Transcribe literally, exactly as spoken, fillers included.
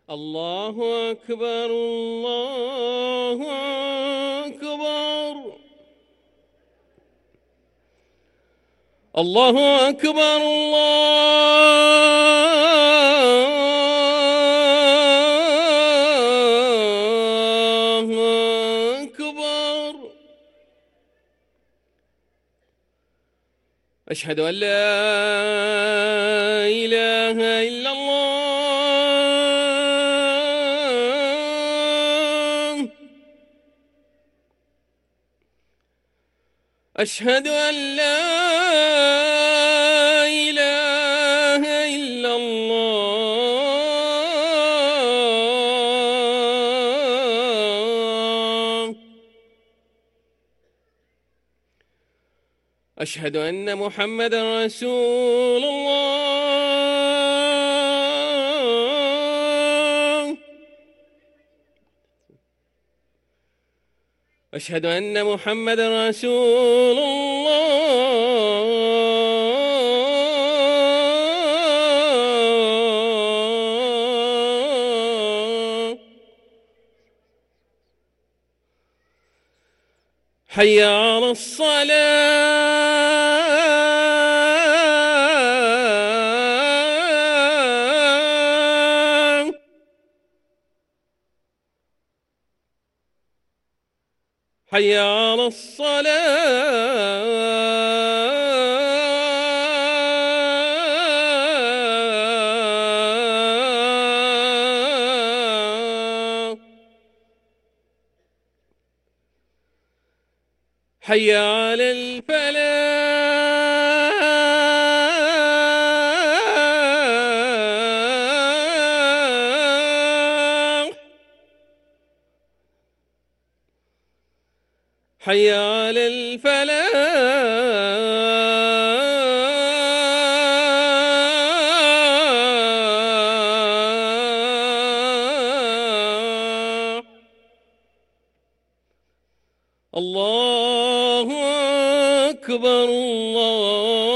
الله أكبر الله أكبر الله أكبر الله أكبر. أشهد أن لا إله إلا الله. أشهد أن لا إله إلا الله. أشهد أن محمدًا رسول الله. أشهد أن محمدًا رسول الله. حي على الصلاة. حي على الصلاة. حي على الفلاح. حي على الفلاح. الله أكبر الله